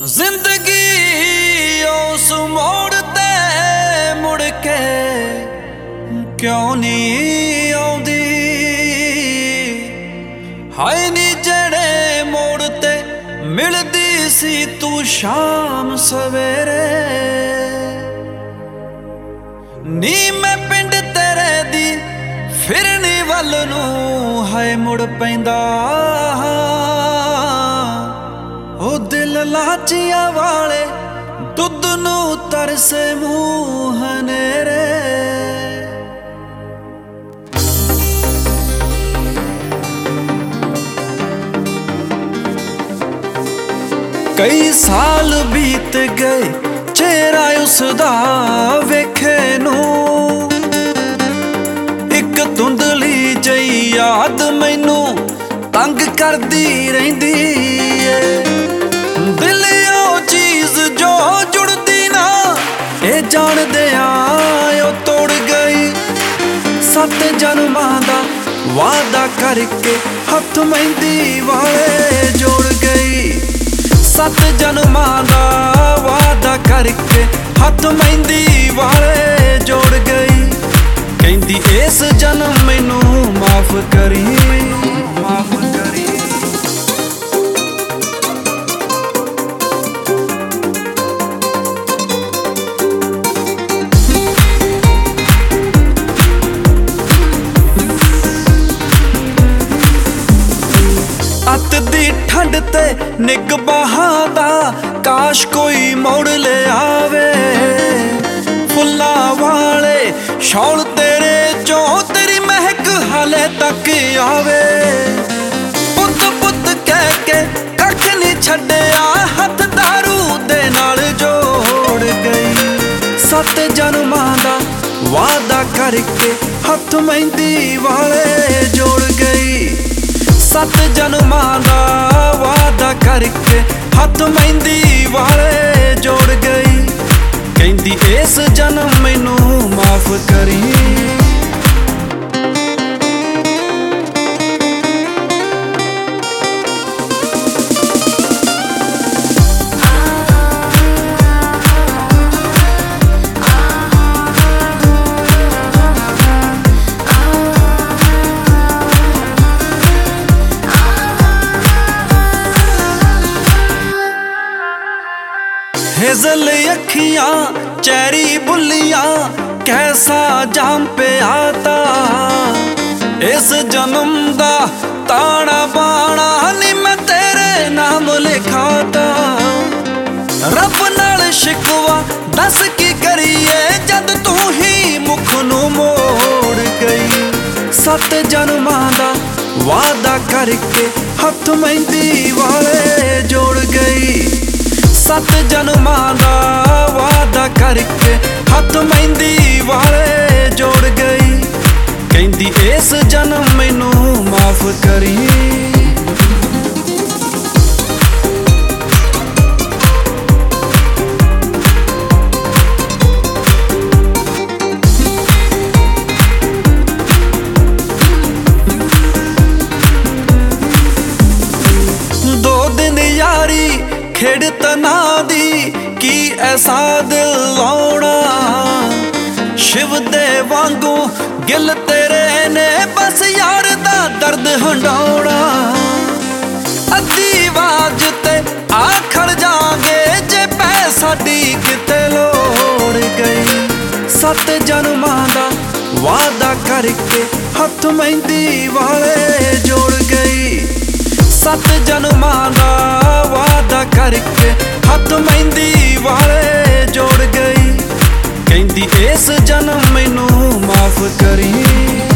जिंदगी उस मोड़ ते मुड़ के क्यों नहीं आउंदी। हाय नी जेड़े मोड़ ते मिलदी सी तू शाम सवेरे। नी मैं पिंड तेरे दी फिरनी वल नूं हाय मुड़ पैंदा। ओ दिल लाचिया वाले दुध नूं तरसे मूंह हनेरे। कई साल बीत गए चेहरा उसदा वेखे नूं। एक धुंधली जई याद मैनू तंग करदी रहिंदी है। दिल ओ चीज जो जुड़दी ना ए जाणदे आयो तोड़ गई। 7 जन्मां दा वादा करके हथ मेहंदी वाले जोड़ गई। 7 जन्मां दा वादा करके हथ मेहंदी वाले जोड़ गई। कहंदी इस जन्म मैनू माफ करी, माफ करी। अत दी ठंड ते निग बहादा काश कोई मोड़ ले आवे। फुल्ला वाले शौल तेरे चो तेरी महक हाले तक आवे। पुत पुत कह के कख नहीं छड्डिया हथ दारू दे नाल जोड़ गई। 7 जन्मां दा वादा करके हथ मेहंदी वाले जोड़ गई। 7 जन्मां दा वादा करके हथ मेहंदी वाले जोड़ गई। कहंदी इस जन्म मैनू माफ करी। हेजल अखियां चेरी बुलियां कैसा जाम पे आता। इस जन्म दा ताना बाना नी मैं तेरे नाम लिखाता। रब नाल शिकवा दस की करिए जद तू ही मुख नू मोड़ गई। 7 जन्मां दा वादा करके हथ मेहंदी वाले जोड़ गई। 7 जन्मां दा वादा करके हथ मेहंदी वाले जोड़ गई। कहंदी इस जन्म मैनू माफ करी। दो दिन यारी खेड़ तना दी की ऐसा दिल लाउणा। शिव दे वांगू गिल तेरे ने बस यार दा दर्द हंडाउणा। अद्धी आवाज ते आखड़ जागे जे पै साडी किते लोड़ गई। 7 जन्मां दा वादा करके हथ मेहंदी वाले जोड़ गई। 7 जन्मां दा वादा करके हथ मेहंदी वाले जोड़ गई। कहंदी इस जन्म मैनू माफ करी।